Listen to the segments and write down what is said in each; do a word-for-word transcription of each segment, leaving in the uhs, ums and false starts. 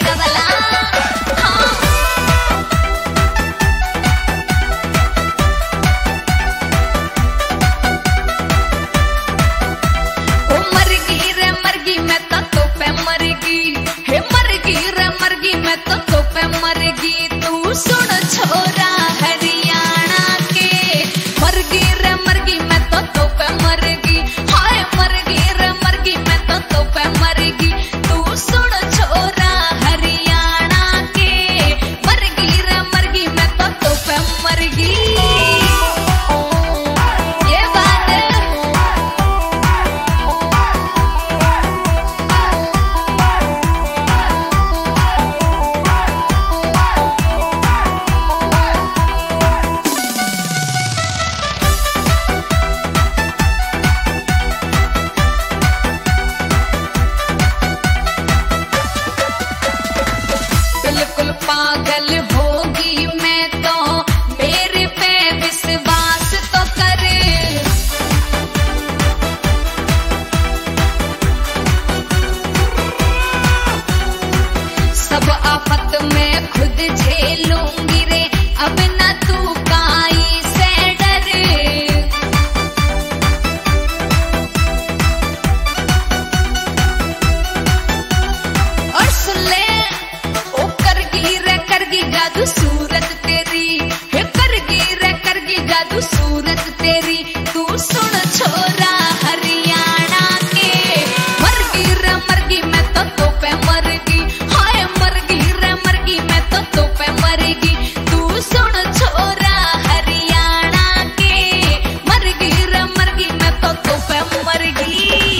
गवला हाँ। ओ मरगी रे मरगी मैं तो तो पे मरगी हे मरगी रे मरगी मैं तो तो पे मरगी तू सुन छोरा हरियाणा के मरगी रे मरगी मैं तो तो पे मरगी हाय मरगी रे मरगी मैं तो तो पे मरगी तू सुन छोरा हरियाणा के मरगी रे मरगी मैं तो तो पे मरगी ये बात है। बिल्कुल पागल होगी मैं तो मेरे पे विश्वास तो करे सब आफत में खुद झेलूंगी रे अब ना तू काई से डरे और सुन ले ओ करगी रे करगी जादू सूरत तेरी हे करगी रे करगी जादू सूरत तेरी तू सुन छोरा हरियाणा के मरगी रे मरगी मैं तो तो पे मरगी हाय मरगी रे मरगी मैं तो तो पे मरगी तू सुन छोरा हरियाणा के मरगी रे मरगी मैं तो तो पे मरगी।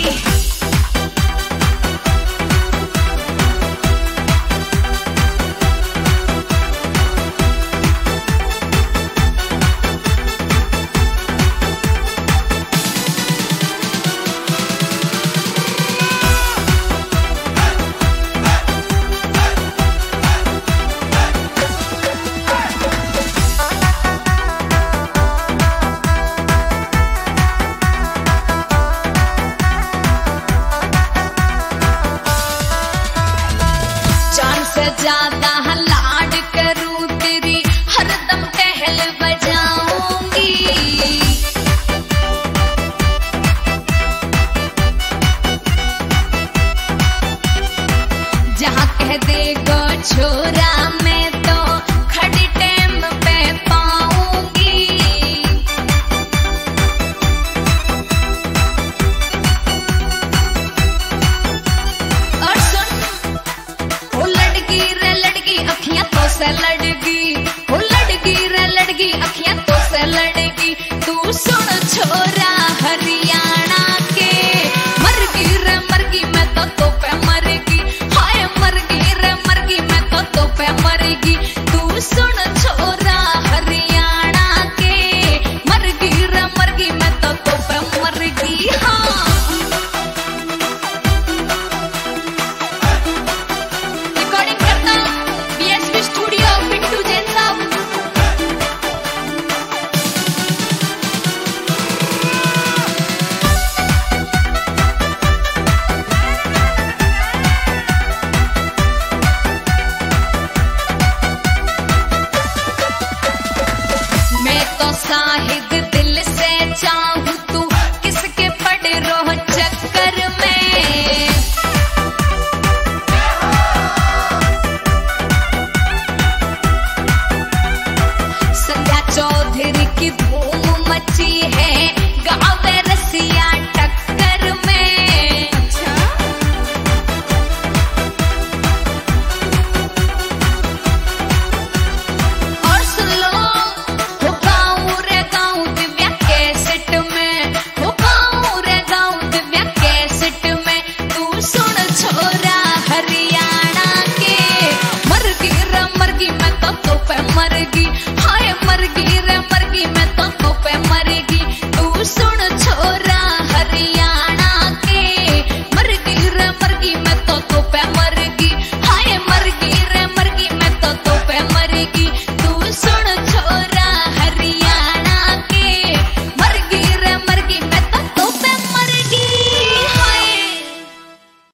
जान से ज्यादा लाड करूं तेरी हरदम टहल बजाऊंगी जहां कह देगा छोरा मैं तो खड़ी टाइम पे पाऊंगी और सुन ओ लड़की रे लड़की अखियां तो से लड़